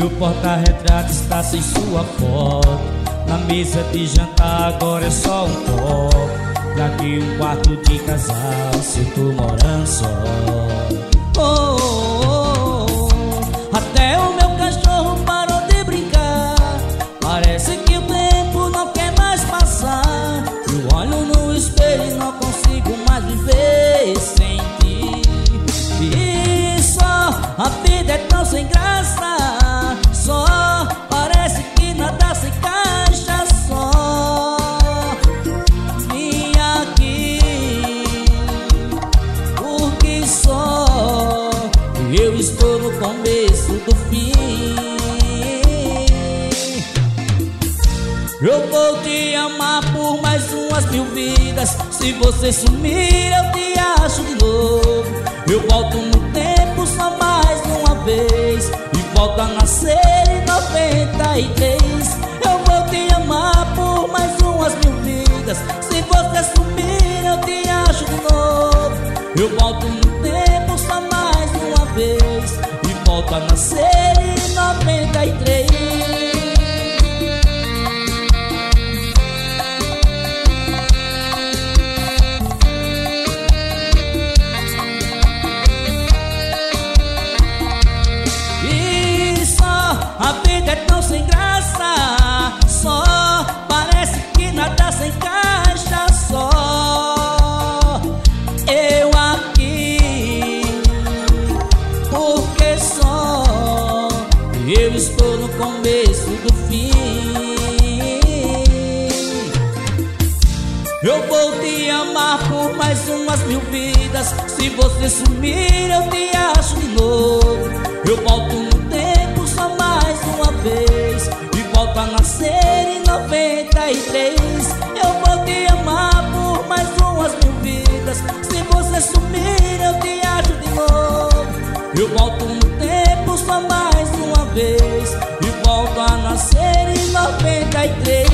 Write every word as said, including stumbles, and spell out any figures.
Meu porta-retrato está sem sua foto. Na mesa de jantar agora é só um copo. Pra que um quarto de casal se eu tô morando só? Oh, oh, oh. Até o meu cachorro parou de brincar. Parece que o tempo não quer mais passar. Eu olho no espelho e não consigo mais viver sem ti. E só a vida é tão sem graça. Só parece que nada se encaixa. Só vim aqui porque só eu estou no começo do fim. Eu vou te amar por mais umas mil vidas. Se você sumir eu te acho de novo. Eu volto no tempo só mais uma vez e volto a nascer em noventa e três. Eu vou te amar por mais umas mil vidas. Se você sumir eu te acho de novo. Eu volto no tempo só mais uma vez e volto a nascer em noventa e três. A vida é tão sem graça. Só parece que nada se encaixa. Só eu aqui porque só eu estou no começo do fim. Eu vou te amar por mais umas mil vidas. Se você sumir eu te acho de novo. Eu volto no tempo só mais uma vez e volto a nascer em noventa e três. Eu vou te amar por mais umas mil vidas. Se você sumir eu te acho de novo. Eu volto no tempo só mais uma vez e volto a nascer em noventa e três.